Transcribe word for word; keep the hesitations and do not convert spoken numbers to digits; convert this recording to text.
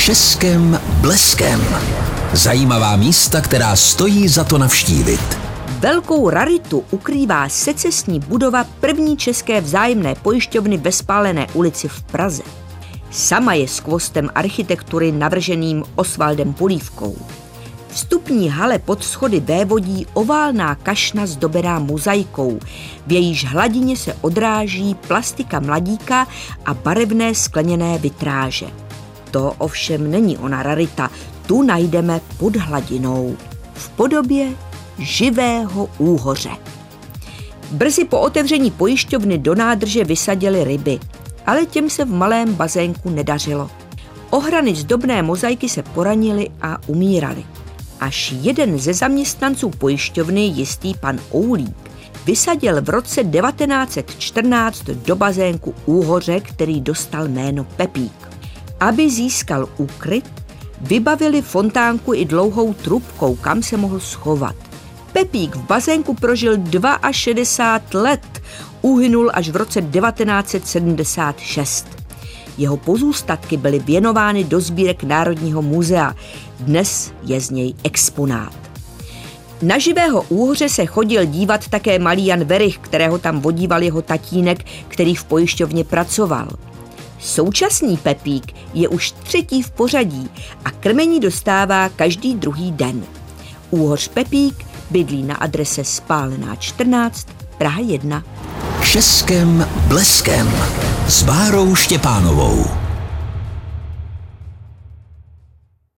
Českém bleskem. Zajímavá místa, která stojí za to navštívit. Velkou raritu ukrývá secesní budova první české vzájemné pojišťovny ve Spálené ulici v Praze. Sama je skvostem architektury navrženým Osvaldem Polívkou. Vstupní hale pod schody vévodí oválná kašna zdobená mozaikou, v jejíž hladině se odráží plastika mladíka a barevné skleněné vitráže. To ovšem není ona rarita, tu najdeme pod hladinou, v podobě živého úhoře. Brzy po otevření pojišťovny do nádrže vysadili ryby, ale těm se v malém bazénku nedařilo. Ohrany zdobné mozaiky se poranily a umíraly. Až jeden ze zaměstnanců pojišťovny, jistý pan Oulík, vysadil v roce devatenáct set čtrnáct do bazénku úhoře, který dostal jméno Pepík. Aby získal úkryt, vybavili fontánku i dlouhou trubkou, kam se mohl schovat. Pepík v bazénku prožil šedesát dva let, uhynul až v roce devatenáct set sedmdesát šest. Jeho pozůstatky byly věnovány do sbírek Národního muzea. Dnes je z něj exponát. Na živého úhoře se chodil dívat také malý Jan Werich, kterého tam vodíval jeho tatínek, který v pojišťovně pracoval. Současný Pepík je už třetí v pořadí a krmení dostává každý druhý den. Úhoř Pepík bydlí na adrese Spálená čtrnáct, Praha jedna. Českém bleskem s Bárou Štěpánovou.